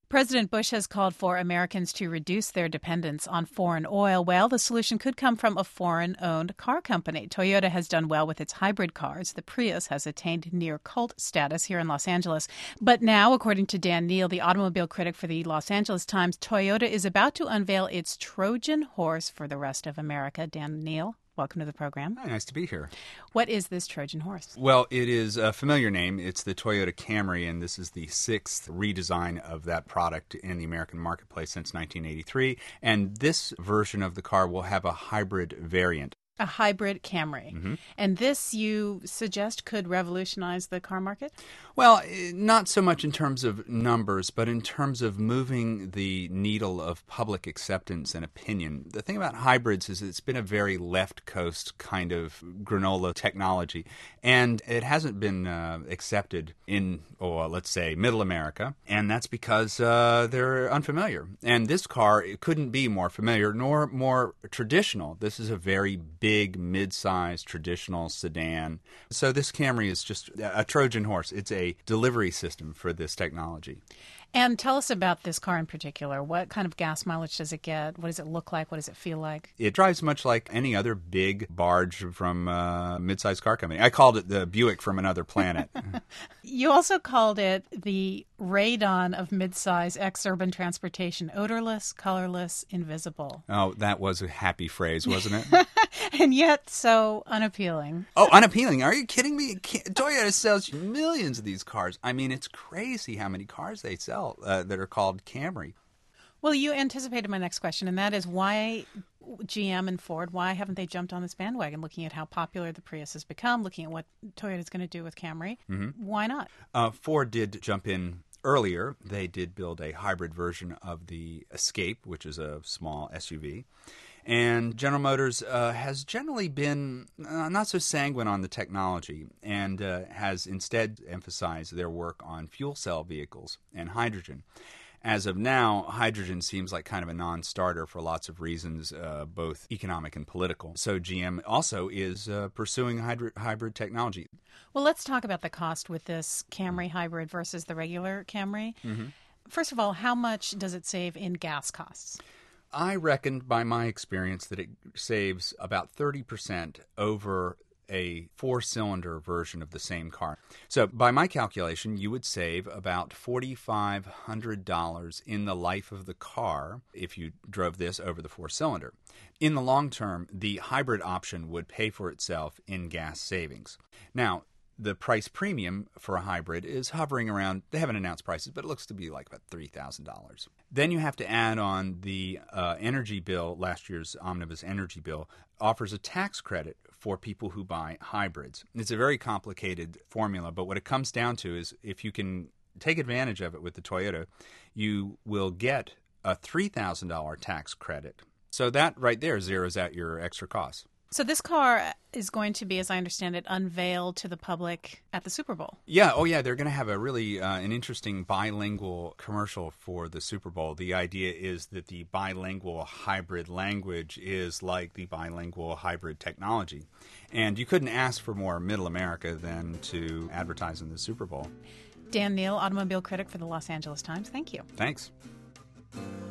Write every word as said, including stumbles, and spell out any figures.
President Bush has called for Americans to reduce their dependence on foreign oil. Well, the solution could come from a foreign-owned car company. Toyota has done well with its hybrid cars. The Prius has attained near-cult status here in Los Angeles. But now, according to Dan Neal, the automobile critic for the Los Angeles Times, Toyota is about to unveil its Trojan horse for the rest of America. Dan Neal, welcome to the program. Hi, nice to be here. What is this Trojan horse? Well, it is a familiar name. It's the Toyota Camry, and this is the sixth redesign of that product in the American marketplace since nineteen eighty-three. And this version of the car will have a hybrid variant. A hybrid Camry. Mm-hmm. And this, you suggest, could revolutionize the car market? Well, not so much in terms of numbers, but in terms of moving the needle of public acceptance and opinion. The thing about hybrids is it's been a very left coast kind of granola technology, and it hasn't been uh, accepted in, or let's say, middle America, and that's because uh, they're unfamiliar. And this car, it couldn't be more familiar nor more traditional. This is a very big big, mid-sized, traditional sedan. So this Camry is just a Trojan horse. It's a delivery system for this technology. And tell us about this car in particular. What kind of gas mileage does it get? What does it look like? What does it feel like? It drives much like any other big barge from a mid-sized car company. I called it the Buick from another planet. You also called it the Radon of mid-size ex-urban transportation. Odorless, colorless, invisible. Oh, that was a happy phrase, wasn't it? And yet so unappealing. Oh, unappealing. Are you kidding me? Toyota sells millions of these cars. I mean, it's crazy how many cars they sell. Uh, that are called Camry. Well, you anticipated my next question, and that is why G M and Ford, why haven't they jumped on this bandwagon, looking at how popular the Prius has become, looking at what Toyota's going to do with Camry? Mm-hmm. Why not? Uh, Ford did jump in earlier. They did build a hybrid version of the Escape, which is a small S U V. And General Motors uh, has generally been uh, not so sanguine on the technology and uh, has instead emphasized their work on fuel cell vehicles and hydrogen. As of now, hydrogen seems like kind of a non-starter for lots of reasons, uh, both economic and political. So G M also is uh, pursuing hybrid, hybrid technology. Well, let's talk about the cost with this Camry hybrid versus the regular Camry. Mm-hmm. First of all, how much does it save in gas costs? I reckon, by my experience, that it saves about thirty percent over a four-cylinder version of the same car. So by my calculation, you would save about four thousand five hundred dollars in the life of the car if you drove this over the four-cylinder. In the long term, the hybrid option would pay for itself in gas savings. Now, the price premium for a hybrid is hovering around, they haven't announced prices, but it looks to be like about three thousand dollars. Then you have to add on the uh, energy bill. Last year's omnibus energy bill offers a tax credit for people who buy hybrids. It's a very complicated formula, but what it comes down to is if you can take advantage of it with the Toyota, you will get a three thousand dollars tax credit. So that right there zeroes out your extra costs. So this car is going to be, as I understand it, unveiled to the public at the Super Bowl. Yeah, oh yeah, they're going to have a really uh, an interesting bilingual commercial for the Super Bowl. The idea is that the bilingual hybrid language is like the bilingual hybrid technology. And you couldn't ask for more middle America than to advertise in the Super Bowl. Dan Neal, automobile critic for the Los Angeles Times. Thank you. Thanks.